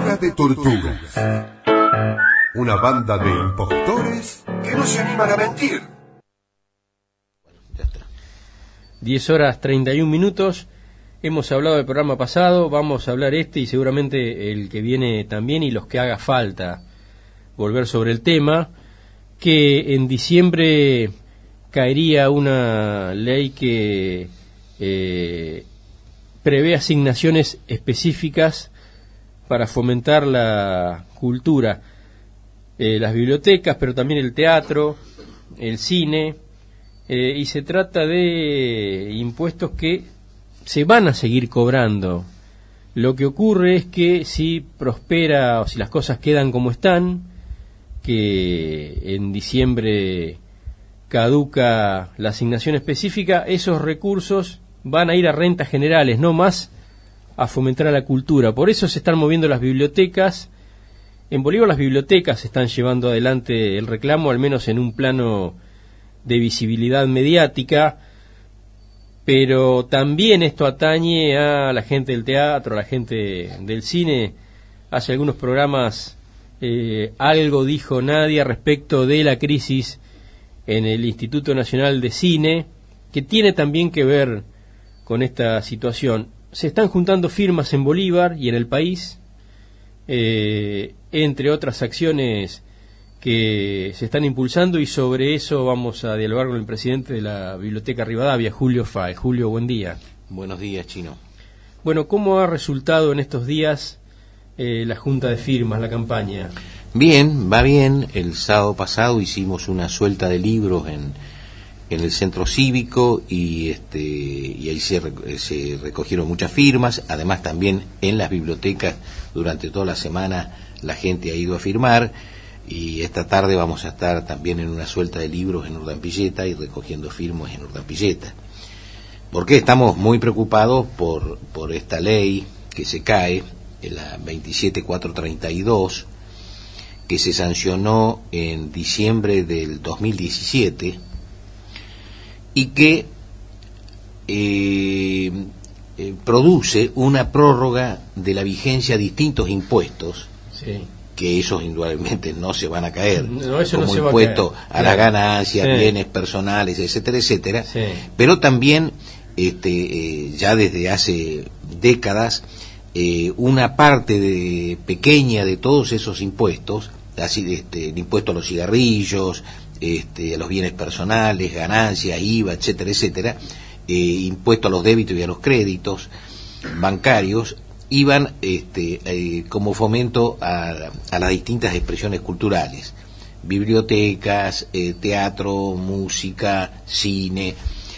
Saga de Tortugas. Una banda de impostores que no se animan a mentir. 10:31. Hemos hablado del programa pasado, vamos a hablar y seguramente el que viene también, y los que haga falta volver sobre el tema, que en diciembre caería una ley que prevé asignaciones específicas para fomentar la cultura, las bibliotecas, pero también el teatro, el cine, y se trata de impuestos que se van a seguir cobrando. Lo que ocurre es que si prospera o si las cosas quedan como están, que en diciembre caduca la asignación específica, esos recursos van a ir a rentas generales, no más a fomentar a la cultura. Por eso se están moviendo las bibliotecas. En Bolívar las bibliotecas están llevando adelante el reclamo, al menos en un plano de visibilidad mediática, pero también esto atañe a la gente del teatro, a la gente del cine. Hace algunos programas algo dijo Nadia respecto de la crisis en el Instituto Nacional de Cine, que tiene también que ver con esta situación. Se están juntando firmas en Bolívar y en el país, entre otras acciones que se están impulsando, y sobre eso vamos a dialogar con el presidente de la Biblioteca Rivadavia, Julio Fáez. Julio, buen día. Buenos días, Chino. Bueno, ¿cómo ha resultado en estos días la junta de firmas, la campaña? Bien, va bien. El sábado pasado hicimos una suelta de libros en el centro cívico y ahí se recogieron muchas firmas. Además, también en las bibliotecas durante toda la semana la gente ha ido a firmar. Y esta tarde vamos a estar también en una suelta de libros en Urdampilleta y recogiendo firmas en Urdampilleta. Porque estamos muy preocupados por esta ley que se cae, la 27432, que se sancionó en diciembre del 2017 y que produce una prórroga de la vigencia de distintos impuestos. Sí. Que esos indudablemente no se van a caer, no, eso como no se impuesto va a a las ganancias, sí, bienes personales, etcétera, etcétera. Sí. Pero también ya desde hace décadas una parte pequeña de todos esos impuestos, así el impuesto a los cigarrillos, a los bienes personales, ganancias, IVA, etcétera, etcétera, impuesto a los débitos y a los créditos bancarios, iban como fomento a las distintas expresiones culturales, bibliotecas, teatro, música, cine,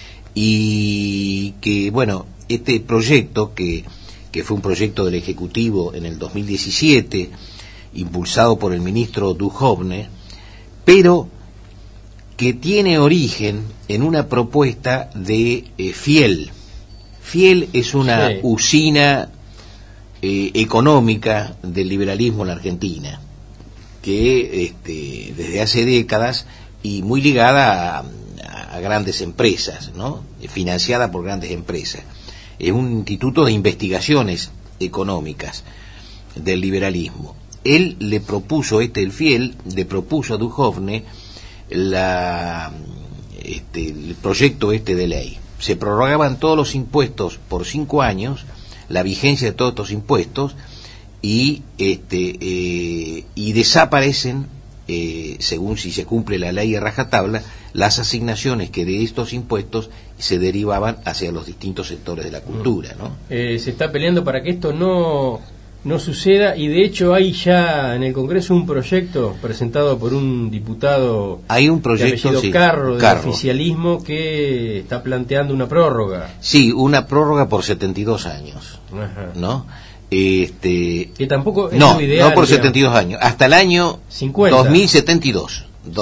y que, bueno, este proyecto, que fue un proyecto del Ejecutivo en el 2017, impulsado por el ministro Duhovne, pero que tiene origen en una propuesta de Fiel. Fiel es una usina económica del liberalismo en la Argentina, que desde hace décadas y muy ligada a grandes empresas, ¿no? Financiada por grandes empresas. Es un instituto de investigaciones económicas del liberalismo. Él le propuso, el Fiel, le propuso a Duhovne el proyecto de ley. Se prorrogaban todos los impuestos por 5 años, la vigencia de todos estos impuestos, y desaparecen, según si se cumple la ley a rajatabla, las asignaciones que de estos impuestos se derivaban hacia los distintos sectores de la cultura, ¿no? Se está peleando para que esto no suceda, y de hecho hay ya en el Congreso un proyecto presentado por un diputado, hay un proyecto, de apellido Carro, del oficialismo, que está planteando una prórroga. Sí, una prórroga por 72 años. Ajá. ¿No? Que tampoco es lo ideal. No por 72 años, hasta el año 50. 2072.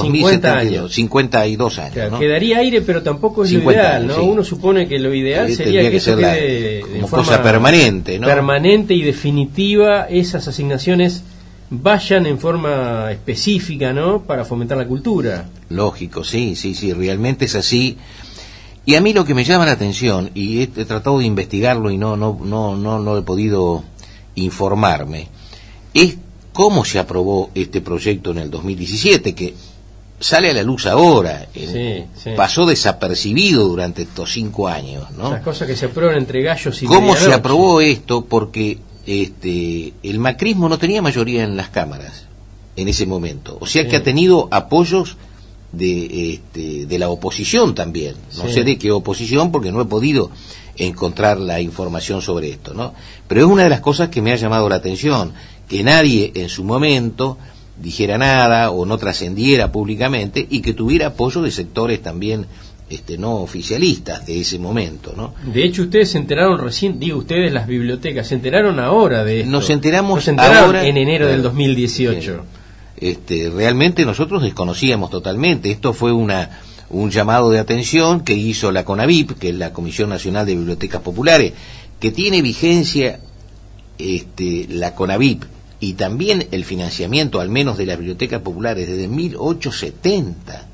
52 años. Claro, ¿no? Quedaría aire, pero tampoco es lo ideal, años, ¿no? sí. Uno supone que lo ideal sería que eso quede como cosa permanente, ¿no? Permanente y definitiva, esas asignaciones vayan en forma específica, ¿no? Para fomentar la cultura. Lógico, sí, realmente es así. Y a mí lo que me llama la atención, y he tratado de investigarlo y no he podido informarme, es cómo se aprobó este proyecto en el 2017, que sale a la luz ahora, pasó desapercibido durante estos 5 años, ¿no? Las cosas que se aprueban entre gallos y ¿Cómo medianoche. se aprobó esto? Porque el macrismo no tenía mayoría en las cámaras en ese momento, o sea que ha tenido apoyos de la oposición también, no sé de qué oposición porque no he podido encontrar la información sobre esto, ¿no? Pero es una de las cosas que me ha llamado la atención, que nadie en su momento dijera nada o no trascendiera públicamente y que tuviera apoyo de sectores también no oficialistas de ese momento, ¿no? De hecho, ustedes se enteraron recién, digo ustedes, las bibliotecas, se enteraron ahora de esto. Nos enteramos ahora en enero del 2018. Realmente nosotros desconocíamos totalmente. Esto fue un llamado de atención que hizo la CONABIP, que es la Comisión Nacional de Bibliotecas Populares, que tiene vigencia la CONABIP y también el financiamiento, al menos de las bibliotecas populares, desde 1870.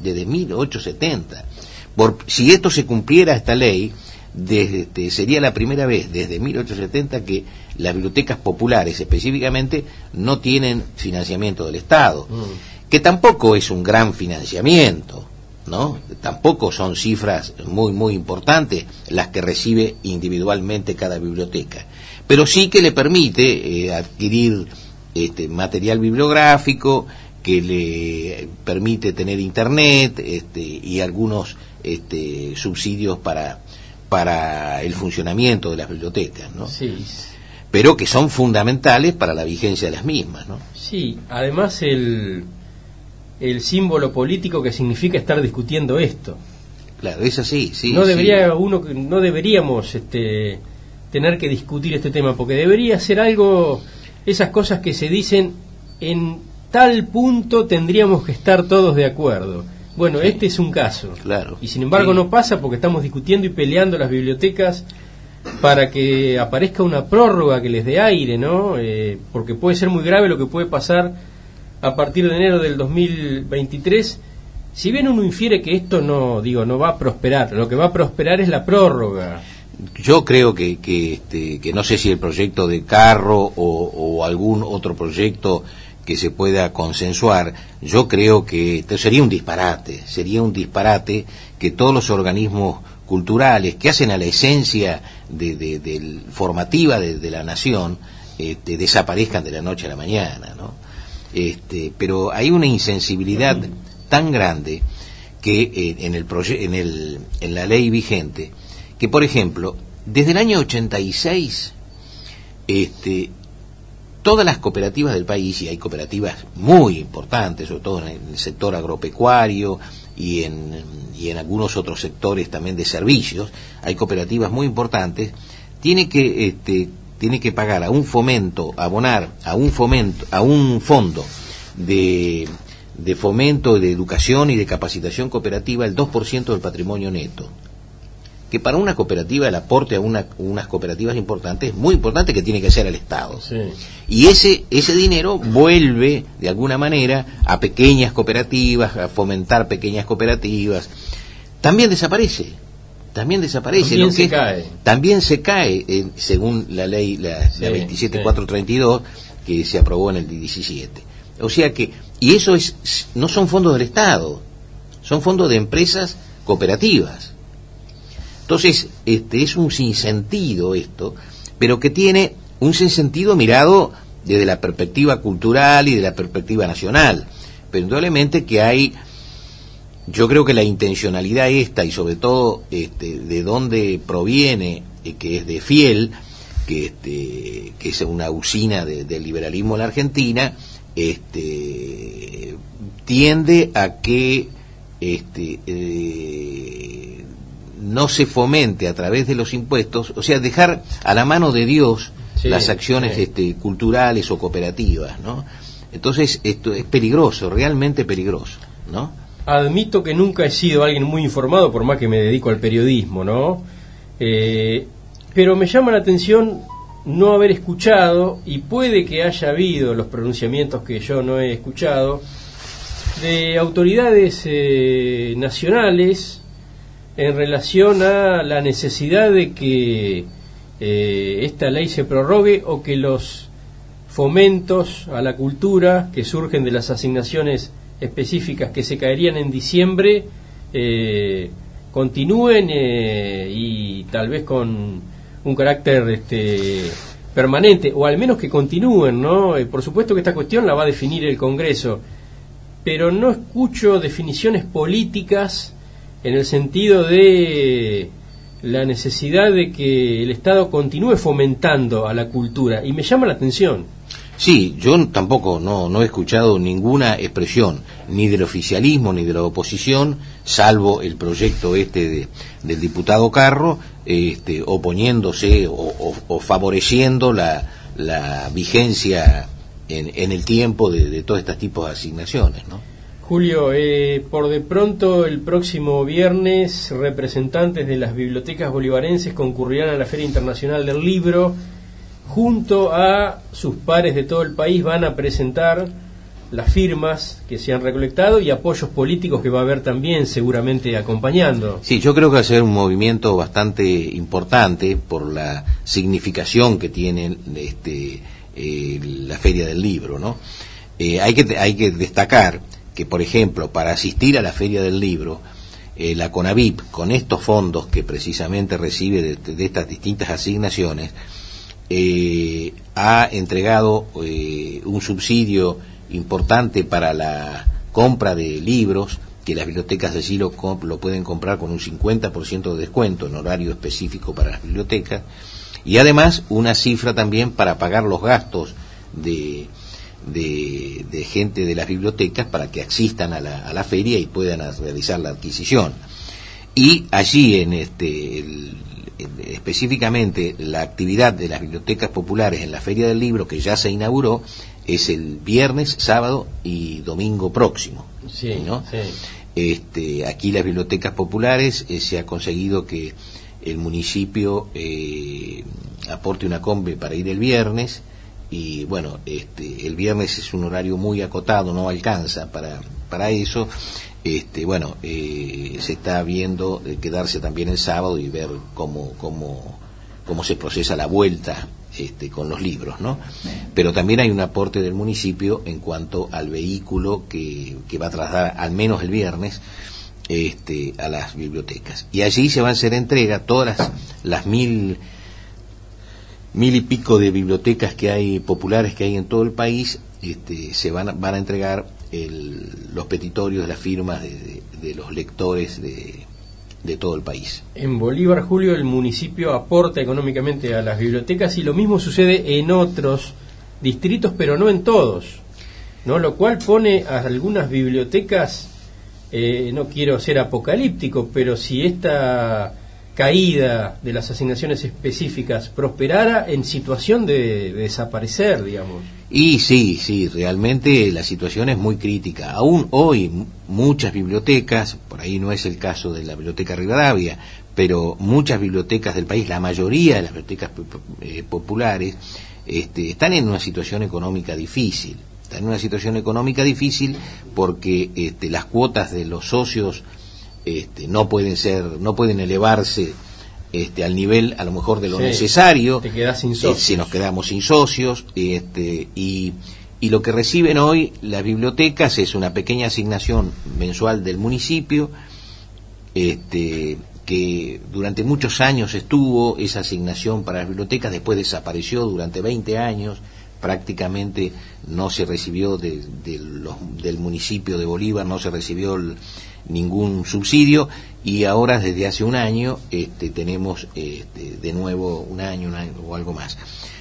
Si esto se cumpliera, esta ley, sería la primera vez desde 1870 que las bibliotecas populares específicamente no tienen financiamiento del Estado, que tampoco es un gran financiamiento, ¿no? Tampoco son cifras muy muy importantes las que recibe individualmente cada biblioteca, pero sí que le permite adquirir material bibliográfico, que le permite tener internet y algunos subsidios para el funcionamiento de las bibliotecas, ¿no? Sí. Pero que son fundamentales para la vigencia de las mismas, ¿no? Sí, además el símbolo político que significa estar discutiendo esto. Claro, es así, sí. No deberíamos tener que discutir este tema, porque debería ser algo, esas cosas que se dicen en tal punto tendríamos que estar todos de acuerdo. Bueno, este es un caso. Claro. Y sin embargo no pasa porque estamos discutiendo y peleando las bibliotecas para que aparezca una prórroga que les dé aire, ¿no? Porque puede ser muy grave lo que puede pasar a partir de enero del 2023. Si bien uno infiere que esto no va a prosperar, lo que va a prosperar es la prórroga. Yo creo que no sé si el proyecto de Carro o algún otro proyecto que se pueda consensuar, yo creo que esto sería un disparate que todos los organismos culturales que hacen a la esencia formativa de la nación desaparezcan de la noche a la mañana, ¿no? Pero hay una insensibilidad tan grande que en la ley vigente, que por ejemplo desde el año 86 todas las cooperativas del país, y hay cooperativas muy importantes, sobre todo en el sector agropecuario y en algunos otros sectores también de servicios, hay cooperativas muy importantes, tiene que pagar a un fomento, abonar a un fondo de fomento, de educación y de capacitación cooperativa el 2% del patrimonio neto. Que para una cooperativa el aporte a unas cooperativas importantes es muy importante, que tiene que hacer el Estado. Sí. Y ese dinero vuelve de alguna manera a pequeñas cooperativas, a fomentar pequeñas cooperativas. También desaparece. También se cae, según la ley, la 27432, que se aprobó en el 17. O sea que, y eso no son fondos del Estado, son fondos de empresas cooperativas. Entonces, es un sinsentido esto, pero que tiene un sinsentido mirado desde la perspectiva cultural y de la perspectiva nacional. Pero indudablemente que yo creo que la intencionalidad esta, y sobre todo de dónde proviene, que es de Fiel, que es una usina del liberalismo en la Argentina, tiende a que no se fomente a través de los impuestos, o sea, dejar a la mano de Dios las acciones culturales o cooperativas, ¿no? Entonces esto es peligroso, realmente peligroso, ¿no? Admito que nunca he sido alguien muy informado, por más que me dedico al periodismo, ¿no? Pero me llama la atención no haber escuchado, y puede que haya habido los pronunciamientos que yo no he escuchado, de autoridades nacionales en relación a la necesidad de que esta ley se prorrogue, o que los fomentos a la cultura que surgen de las asignaciones específicas que se caerían en diciembre continúen y tal vez con un carácter permanente, o al menos que continúen, ¿no? Por supuesto que esta cuestión la va a definir el Congreso, pero no escucho definiciones políticas en el sentido de la necesidad de que el Estado continúe fomentando a la cultura, y me llama la atención. Sí, yo tampoco no he escuchado ninguna expresión, ni del oficialismo ni de la oposición, salvo el proyecto del diputado Carro, oponiéndose o favoreciendo la vigencia en el tiempo de todos estos tipos de asignaciones, ¿no? Julio, por de pronto el próximo viernes representantes de las bibliotecas bolivarenses concurrirán a la Feria Internacional del Libro. Junto a sus pares de todo el país van a presentar las firmas que se han recolectado y apoyos políticos que va a haber también seguramente acompañando. Sí, yo creo que va a ser un movimiento bastante importante por la significación que tiene la Feria del Libro, ¿no? Hay que destacar que, por ejemplo, para asistir a la Feria del Libro, la CONAVIP, con estos fondos que precisamente recibe de estas distintas asignaciones, ha entregado un subsidio importante para la compra de libros, que las bibliotecas allí lo pueden comprar con un 50% de descuento en horario específico para las bibliotecas, y además una cifra también para pagar los gastos de gente de las bibliotecas para que asistan a la feria y puedan realizar la adquisición. Y allí específicamente la actividad de las bibliotecas populares en la Feria del Libro, que ya se inauguró, es el viernes, sábado y domingo próximo, sí, ¿no? Sí. Aquí las bibliotecas populares se ha conseguido que el municipio aporte una combi para ir el viernes, y bueno, el viernes es un horario muy acotado, no alcanza para eso. Se está viendo quedarse también el sábado y ver cómo se procesa la vuelta con los libros, ¿no? Pero también hay un aporte del municipio en cuanto al vehículo que va a trasladar al menos el viernes a las bibliotecas, y allí se van a hacer entrega todas las mil y pico de bibliotecas que hay populares que hay en todo el país. Se van a entregar los petitorios de las firmas de los lectores de todo el país. En Bolívar, Julio, el municipio aporta económicamente a las bibliotecas, y lo mismo sucede en otros distritos, pero no en todos, ¿no? Lo cual pone a algunas bibliotecas, no quiero ser apocalíptico, pero si esta caída de las asignaciones específicas prosperara, en situación de desaparecer, digamos. Y sí, realmente la situación es muy crítica. Aún hoy muchas bibliotecas, por ahí no es el caso de la Biblioteca Rivadavia, pero muchas bibliotecas del país, la mayoría de las bibliotecas populares, están en una situación económica difícil. Están en una situación económica difícil porque las cuotas de los socios no pueden elevarse al nivel a lo mejor de lo necesario. Te quedas sin socios. Si nos quedamos sin socios, y lo que reciben hoy las bibliotecas es una pequeña asignación mensual del municipio, que durante muchos años estuvo esa asignación para las bibliotecas, después desapareció durante 20 años, prácticamente no se recibió del municipio de Bolívar, no se recibió ningún subsidio, y ahora desde hace un año tenemos de nuevo un año o algo más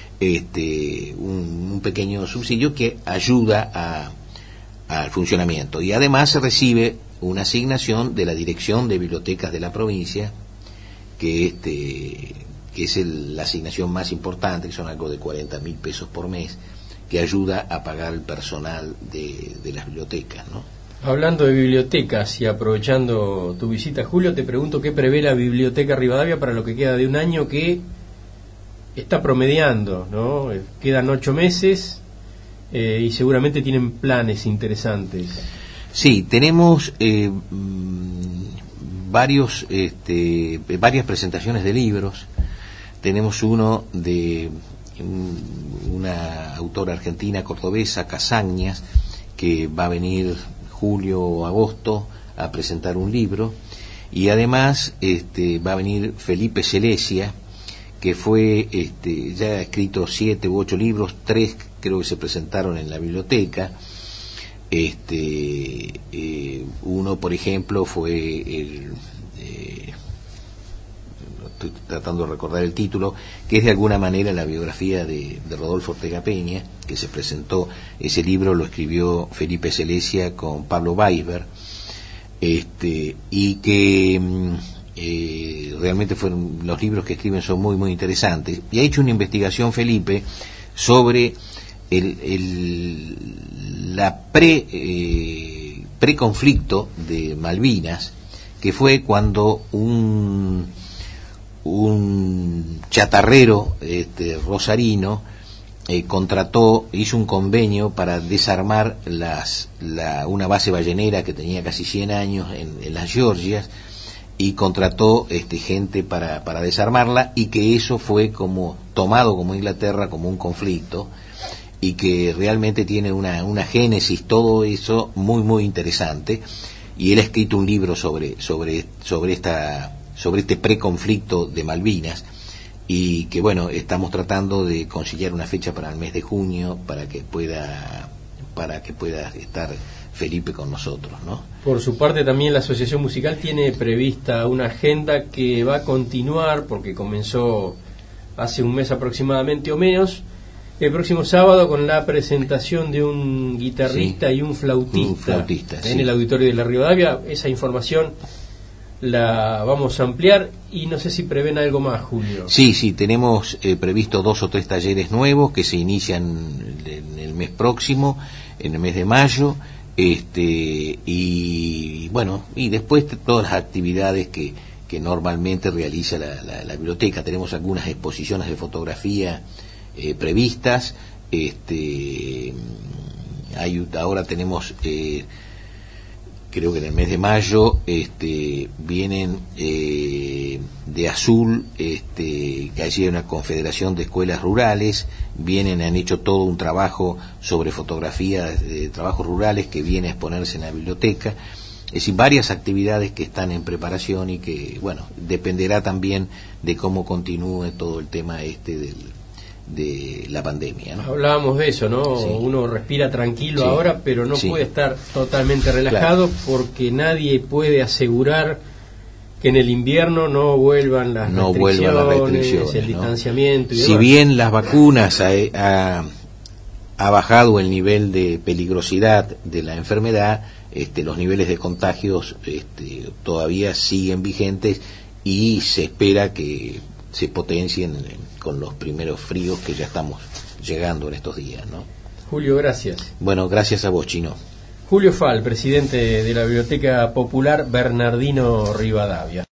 un pequeño subsidio que ayuda al funcionamiento, y además se recibe una asignación de la Dirección de Bibliotecas de la provincia, que es la asignación más importante, que son algo de 40.000 pesos por mes, que ayuda a pagar el personal de las bibliotecas, ¿no? Hablando de bibliotecas y aprovechando tu visita, Julio, te pregunto qué prevé la Biblioteca Rivadavia para lo que queda de un año que está promediando, ¿no? Quedan 8 meses y seguramente tienen planes interesantes. Sí, tenemos varias presentaciones de libros. Tenemos uno de una autora argentina cordobesa, Casañas, que va a venir julio o agosto a presentar un libro, y además va a venir Felipe Selesia, que fue ya ha escrito 7 u 8 libros, 3 creo que se presentaron en la biblioteca. Uno, por ejemplo, fue estoy tratando de recordar el título, que es de alguna manera la biografía de Rodolfo Ortega Peña, que se presentó. Ese libro lo escribió Felipe Selesia con Pablo Weisberg, y que realmente fueron, los libros que escriben son muy muy interesantes, y ha hecho una investigación Felipe sobre la preconflicto de Malvinas, que fue cuando un chatarrero rosarino hizo un convenio para desarmar una base ballenera que tenía casi 100 años en las Georgias, y contrató gente para desarmarla, y que eso fue como tomado como Inglaterra como un conflicto, y que realmente tiene una génesis, todo eso muy muy interesante, y él ha escrito un libro sobre este preconflicto de Malvinas, y que bueno, estamos tratando de conciliar una fecha para el mes de junio para que pueda estar Felipe con nosotros, ¿no? Por su parte, también la Asociación Musical tiene prevista una agenda que va a continuar, porque comenzó hace un mes aproximadamente o menos, el próximo sábado, con la presentación de un guitarrista y un flautista en el auditorio de la Rivadavia. Esa información la vamos a ampliar, y no sé si prevén algo más, Julio. Sí, tenemos previsto 2 o 3 talleres nuevos que se inician en el mes próximo, en el mes de mayo, y bueno, y después todas las actividades que normalmente realiza la biblioteca. Tenemos algunas exposiciones de fotografía previstas, ahora tenemos creo que en el mes de mayo vienen de Azul, que allí hay una confederación de escuelas rurales, han hecho todo un trabajo sobre fotografía de trabajos rurales que viene a exponerse en la biblioteca. Es decir, varias actividades que están en preparación, y que bueno, dependerá también de cómo continúe todo el tema de la pandemia, ¿no? Hablábamos de eso, ¿no? Sí. Uno respira tranquilo ahora, pero no puede estar totalmente relajado, porque nadie puede asegurar que en el invierno no vuelvan las restricciones, el distanciamiento y demás. Si bien las vacunas ha bajado el nivel de peligrosidad de la enfermedad, los niveles de contagios todavía siguen vigentes, y se espera que se potencien con los primeros fríos que ya estamos llegando en estos días, ¿no? Julio, gracias. Bueno, gracias a vos, Chino. Julio Fal, presidente de la Biblioteca Popular Bernardino Rivadavia.